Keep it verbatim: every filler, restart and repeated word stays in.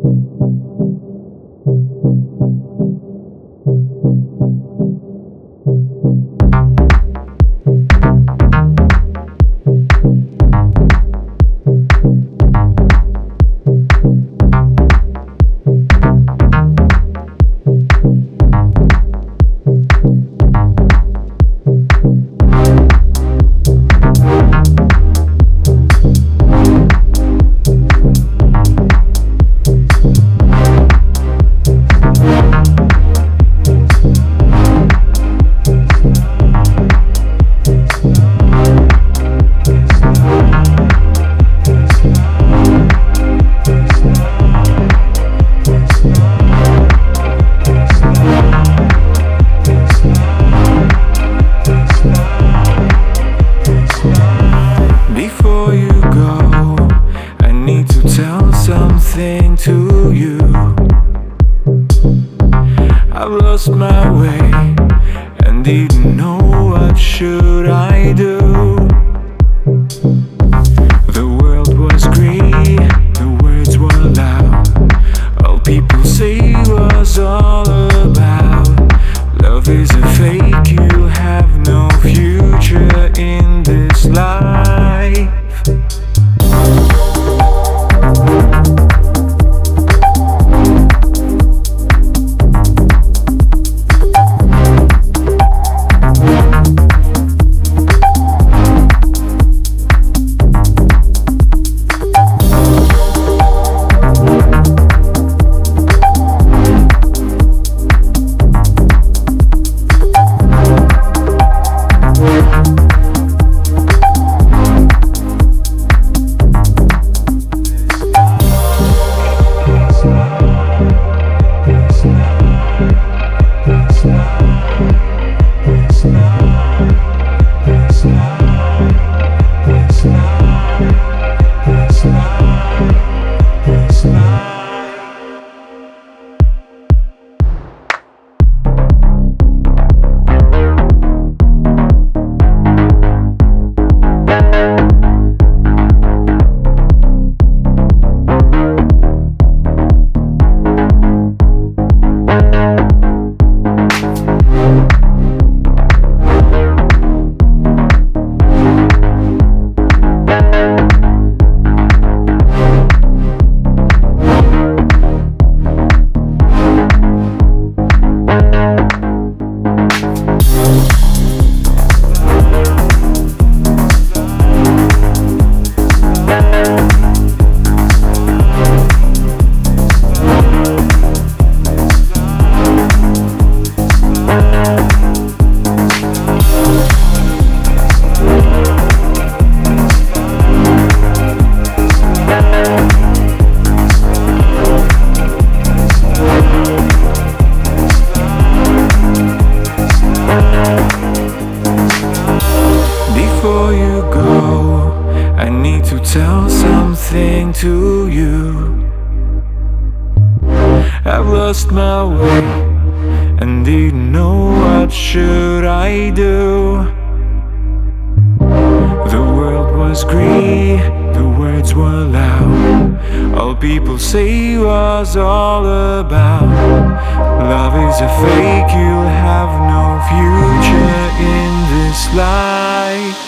Something to you. I've lost my way and didn't know what should I do. The world was green, the words were loud. All people say was all about. Love is a fake, you have no future in this life. Before you go, I need to tell something to you. I've lost my way and didn't know what should I do. The world was green, the words were loud. All people say was all about. Love is a fake, you'll have no future in this life.